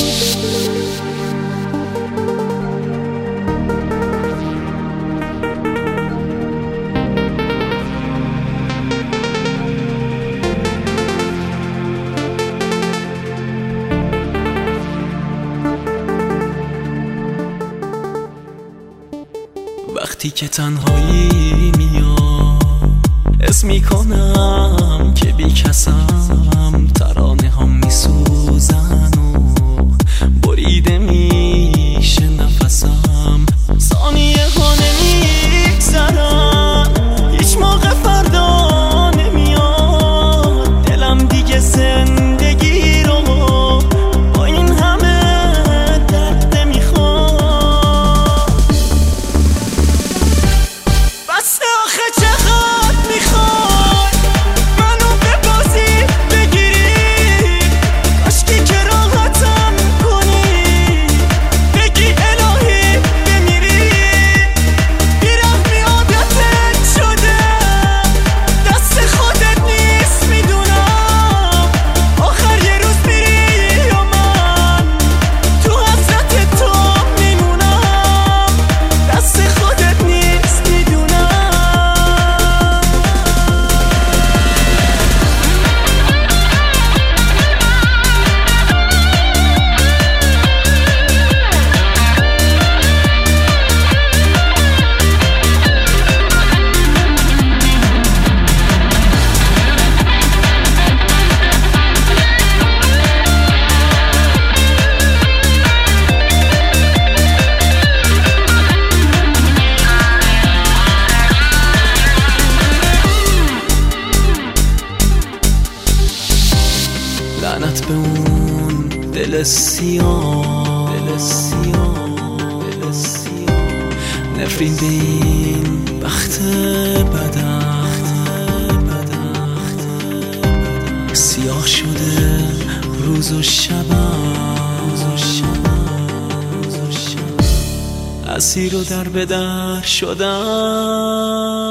وقتی که تنهایی میاد حس میکنم که بی کسم، ترانه هم میسوزن و بریده میشه نفسم، ثانیه ها نمیگذرن، هیچ موقع فردا نمیاد، دلم دیگه زندگی رو با این همه درد نمیخواد. بس آخه چقدر میخوای منو به بازی بگیری، کاشکی که راحتم کنی، بگی الهی بمیری، بیرحمی عادتت شده، دست خودت نیست میدونم، آخر یه روز میری یا من تو حسرت تو میمونم، دست خودت نیست میدونم. لعنت به اون دل سیاه، نفرین به این بخت بدم، سیاه شده روز و شبم، اسیر و در به در شدم.